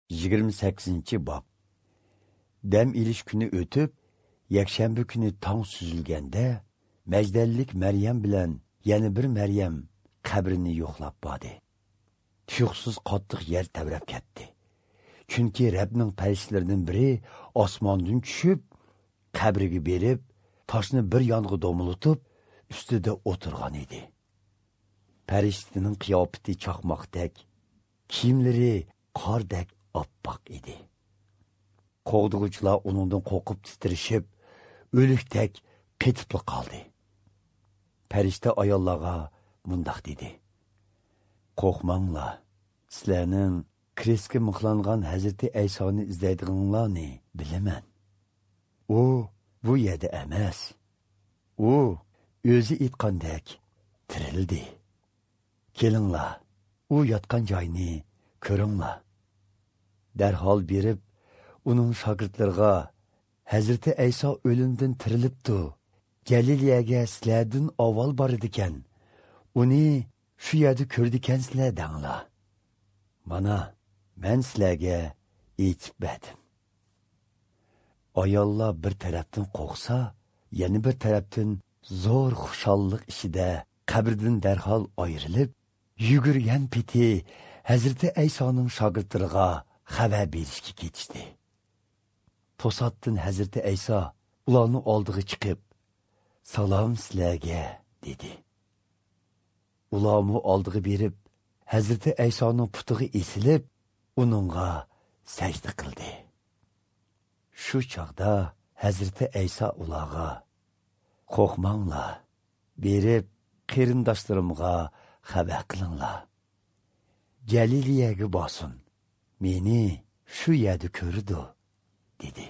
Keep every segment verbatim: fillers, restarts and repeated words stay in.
yigirma sakkizinchi bob. Dam ilish kuni o'tib, yakshanba kuni tong suzilganda, Majdallik Maryam bilan yana bir Maryam qabrini yo'qlab bordi. Tuyuqsiz qattiq yer tavrab ketdi. Chunki Rabbning farishlaridan biri osmondan tushib, qabriga berib, toshni bir yonga do'militib, ustida o'tirgan edi. Farishtaning qiyofati chaqmoqdek, kiyimlari qordek oppoq edi. Qo'g'dug'uchilar uningdan qo'rqib titrishib, o'likdek qetib qoldi. Farishta ayollarga mundoq dedi: "Qo'rqmanglar, sizlarning krestga mixlangan Hazrati Aysoni izlaydiganlarni bilaman. U bu yerda emas. U o'zi aytgandek tirildi. Kelinglar, u yotgan joyni ko'ringlar." Darhol berib, uning shogirdlariga Hazrati Ayso o'limdan tirilibdi. Galileyaga sizlardan avval bor ekan. Uni shu yerda ko'rdikansizlar danglar. Mana, men sizlarga aytib berdim. Ayollar bir tarafdan qo'rqsa, yana bir tarafdan zo'r xushallik ichida qabrdan darhol ayrilib, yugurgan peti Hazrati Aysoning shogirdlariga xabar berishga ketishdi. To'satdan Hazrati Ayso ularning oldiga chiqib, "Salom sizlarga" dedi. Ularni oldiga berib, Hazrati Aysoning putiga esilib, uningga sajda qildi. Shu chaqda Hazrati Ayso ularga: "Qo'rqmanglar, berib qarindoshlarimga xabar qilinglar. Galileyaga borsin. Meni shu yerda ko'rdi" dedi.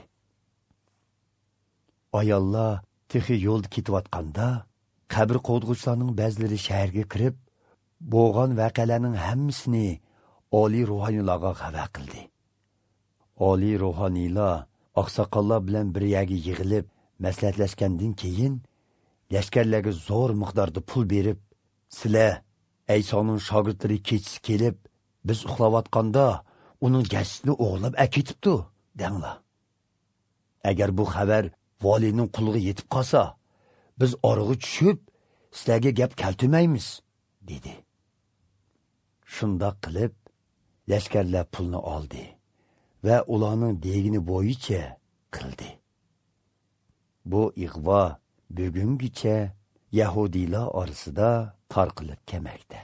Ayollar texi yo'lda ketayotganda, qabr qo'dg'uvchilarning ba'zilari shaharga kirib, bo'lgan voqealarning hammasini oliy ruhoniylarga xabar qildi. Oliy ruhoniylar oqsoqollar bilan bir yerga yig'ilib maslahatlashgandan keyin lashkarlarga zo'r miqdorda pul berib, "Sizlar Aysoning shogirdlari kechisi kelib, biz uxlayotganda uning jasadini o'g'irlab aketibdi" denglar. Agar bu xabar valiyning quliga yetib qolsa, biz orig'i tushib, sizlarga gap keltirmaymiz, dedi. Shundoq qilib, lashkarlar pulni oldi va ularning degini bo'yicha qildi. Bu ig'vo bugungacha Yahudiylar orasida tarqalib kelmoqda.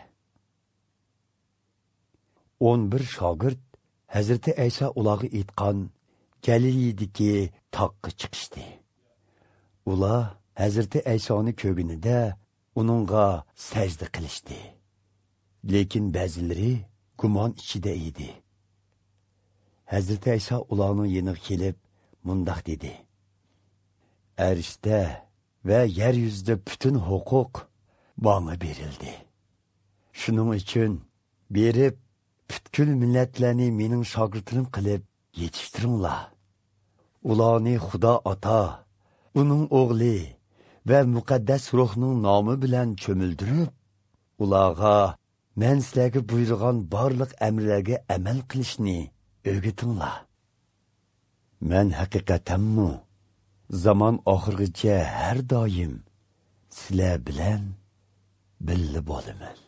o'n bir shogird Hazrati Ayso ularga aytgan Galileyadagi taqqa chiqishdi. Ular Hazrati Aysoni ko'rganida uningga sajda qilishdi. Lekin ba'zilari gumon ichida edi. Hazrati Ayso ularning yeniga kelib, mundoq dedi: "Arshda va yer yuzida butun huquq bana berildi. Shuning uchun berib, butkul millatlarni mening shogirdlarim qilib yetishtiringlar. Ularni Xudo Ota, uning o'g'li va muqaddas ruhning nomi bilan cho'mildirib, ularga men sizlarga buyurgan barliq amrlarga amal qilishni o'rgatinglar. Men haqiqatanmi zaman oxirigacha har doim sizlar bilan birga bo'laman."